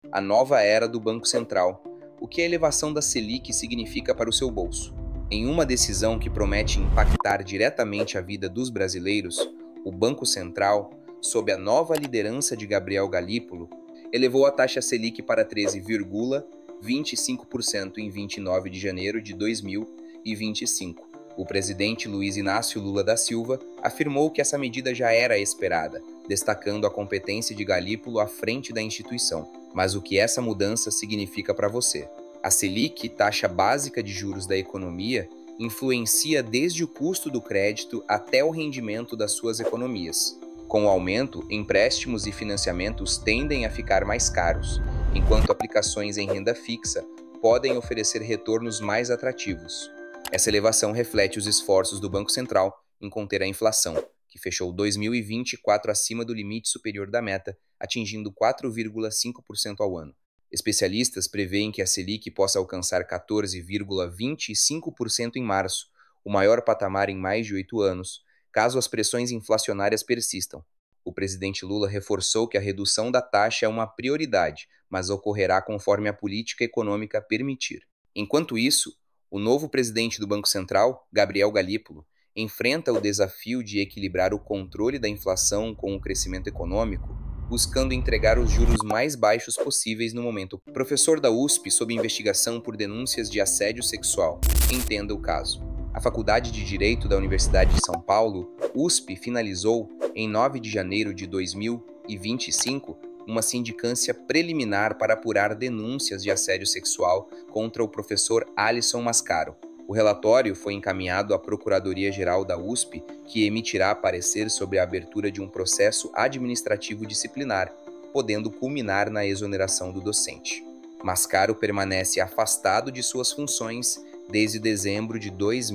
a nova era do Banco Central, o que a elevação da Selic significa para o seu bolso. Em uma decisão que promete impactar diretamente a vida dos brasileiros, o Banco Central, sob a nova liderança de Gabriel Galípolo, elevou a taxa Selic para 13,25% em 29 de janeiro de 2025. O presidente Luiz Inácio Lula da Silva afirmou que essa medida já era esperada, destacando a competência de Galípolo à frente da instituição. Mas o que essa mudança significa para você? A Selic, taxa básica de juros da economia, influencia desde o custo do crédito até o rendimento das suas economias. Com o aumento, empréstimos e financiamentos tendem a ficar mais caros, enquanto aplicações em renda fixa podem oferecer retornos mais atrativos. Essa elevação reflete os esforços do Banco Central em conter a inflação, que fechou 2024 acima do limite superior da meta, atingindo 4,5% ao ano. Especialistas preveem que a Selic possa alcançar 14,25% em março, o maior patamar em mais de 8 anos, caso as pressões inflacionárias persistam. O presidente Lula reforçou que a redução da taxa é uma prioridade, mas ocorrerá conforme a política econômica permitir. Enquanto isso, o novo presidente do Banco Central, Gabriel Galípolo, enfrenta o desafio de equilibrar o controle da inflação com o crescimento econômico, buscando entregar os juros mais baixos possíveis no momento. Professor da USP sob investigação por denúncias de assédio sexual. Entenda o caso. A Faculdade de Direito da Universidade de São Paulo, USP, finalizou, em 9 de janeiro de 2025, uma sindicância preliminar para apurar denúncias de assédio sexual contra o professor Alisson Mascaro. O relatório foi encaminhado à Procuradoria-Geral da USP, que emitirá parecer sobre a abertura de um processo administrativo disciplinar, podendo culminar na exoneração do docente. Mascaro permanece afastado de suas funções desde dezembro de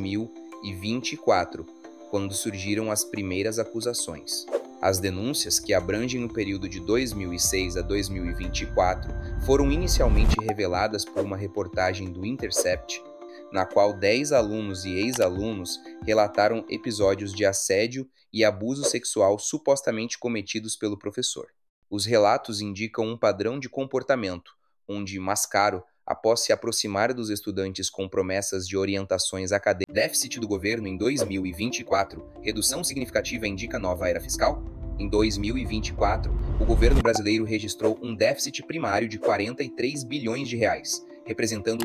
2024, quando surgiram as primeiras acusações. As denúncias, que abrangem o período de 2006 a 2024, foram inicialmente reveladas por uma reportagem do Intercept, na qual 10 alunos e ex-alunos relataram episódios de assédio e abuso sexual supostamente cometidos pelo professor. Os relatos indicam um padrão de comportamento, onde Mascaro, após se aproximar dos estudantes com promessas de orientações acadêmicas. Déficit do governo em 2024, redução significativa indica nova era fiscal? Em 2024, o governo brasileiro registrou um déficit primário de 43 bilhões de reais, representando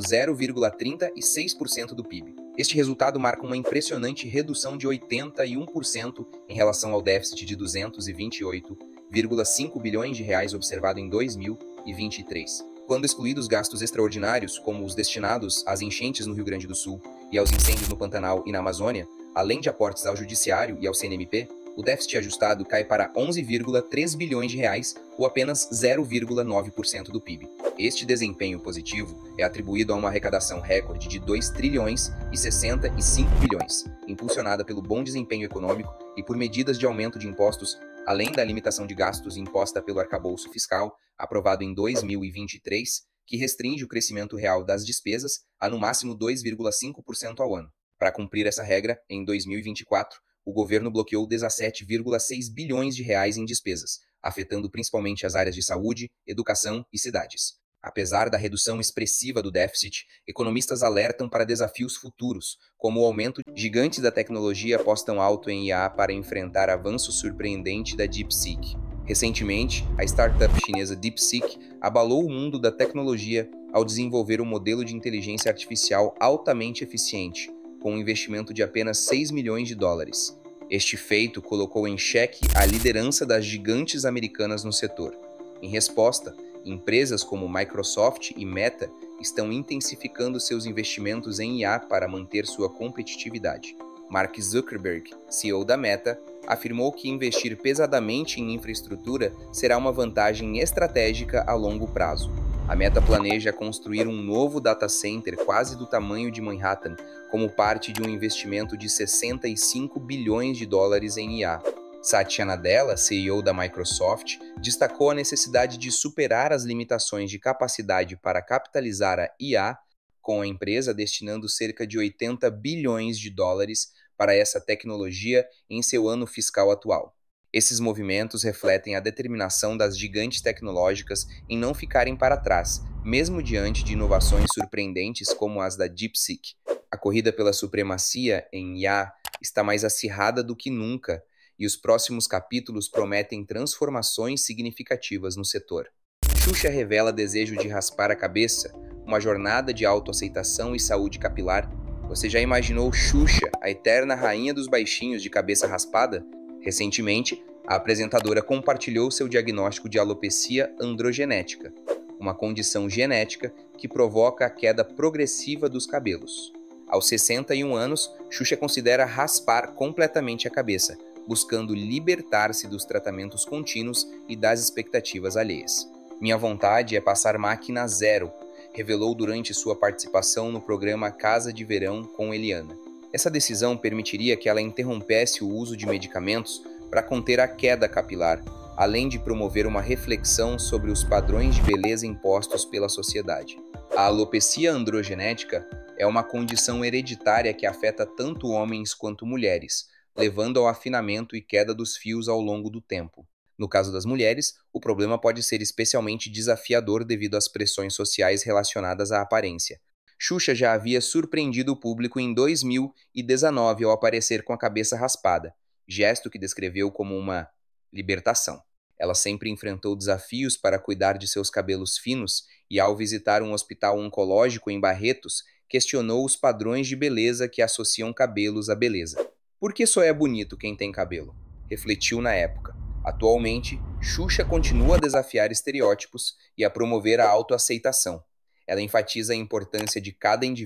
0,36% do PIB. Este resultado marca uma impressionante redução de 81% em relação ao déficit de 228,5 bilhões de reais observado em 2023. Quando excluídos gastos extraordinários, como os destinados às enchentes no Rio Grande do Sul e aos incêndios no Pantanal e na Amazônia, além de aportes ao Judiciário e ao CNMP, o déficit ajustado cai para 11,3 bilhões de reais, ou apenas 0,9% do PIB. Este desempenho positivo é atribuído a uma arrecadação recorde de 2 trilhões e 65 bilhões, impulsionada pelo bom desempenho econômico e por medidas de aumento de impostos, além da limitação de gastos imposta pelo arcabouço fiscal, aprovado em 2023, que restringe o crescimento real das despesas a no máximo 2,5% ao ano. Para cumprir essa regra, em 2024, o governo bloqueou 17,6 bilhões de reais em despesas, afetando principalmente as áreas de saúde, educação e cidades. Apesar da redução expressiva do déficit, economistas alertam para desafios futuros, como o aumento. Gigantes da tecnologia apostam alto em IA para enfrentar avanço surpreendente da DeepSeek. Recentemente, a startup chinesa DeepSeek abalou o mundo da tecnologia ao desenvolver um modelo de inteligência artificial altamente eficiente, com um investimento de apenas 6 milhões de dólares. Este feito colocou em xeque a liderança das gigantes americanas no setor. Em resposta, empresas como Microsoft e Meta estão intensificando seus investimentos em IA para manter sua competitividade. Mark Zuckerberg, CEO da Meta, afirmou que investir pesadamente em infraestrutura será uma vantagem estratégica a longo prazo. A Meta planeja construir um novo data center quase do tamanho de Manhattan, como parte de um investimento de 65 bilhões de dólares em IA. Satya Nadella, CEO da Microsoft, destacou a necessidade de superar as limitações de capacidade para capitalizar a IA, com a empresa destinando cerca de 80 bilhões de dólares para essa tecnologia em seu ano fiscal atual. Esses movimentos refletem a determinação das gigantes tecnológicas em não ficarem para trás, mesmo diante de inovações surpreendentes como as da DeepSeek. A corrida pela supremacia em IA está mais acirrada do que nunca, e os próximos capítulos prometem transformações significativas no setor. Xuxa revela desejo de raspar a cabeça, uma jornada de autoaceitação e saúde capilar. Você já imaginou Xuxa, a eterna rainha dos baixinhos de cabeça raspada? Recentemente, a apresentadora compartilhou seu diagnóstico de alopecia androgenética, uma condição genética que provoca a queda progressiva dos cabelos. Aos 61 anos, Xuxa considera raspar completamente a cabeça, buscando libertar-se dos tratamentos contínuos e das expectativas alheias. Minha vontade é passar máquina zero, revelou durante sua participação no programa Casa de Verão com Eliana. Essa decisão permitiria que ela interrompesse o uso de medicamentos para conter a queda capilar, além de promover uma reflexão sobre os padrões de beleza impostos pela sociedade. A alopecia androgenética é uma condição hereditária que afeta tanto homens quanto mulheres, levando ao afinamento e queda dos fios ao longo do tempo. No caso das mulheres, o problema pode ser especialmente desafiador devido às pressões sociais relacionadas à aparência. Xuxa já havia surpreendido o público em 2019 ao aparecer com a cabeça raspada, gesto que descreveu como uma libertação. Ela sempre enfrentou desafios para cuidar de seus cabelos finos e, ao visitar um hospital oncológico em Barretos, questionou os padrões de beleza que associam cabelos à beleza. Por que só é bonito quem tem cabelo? Refletiu na época. Atualmente, Xuxa continua a desafiar estereótipos e a promover a autoaceitação. Ela enfatiza a importância de cada indivíduo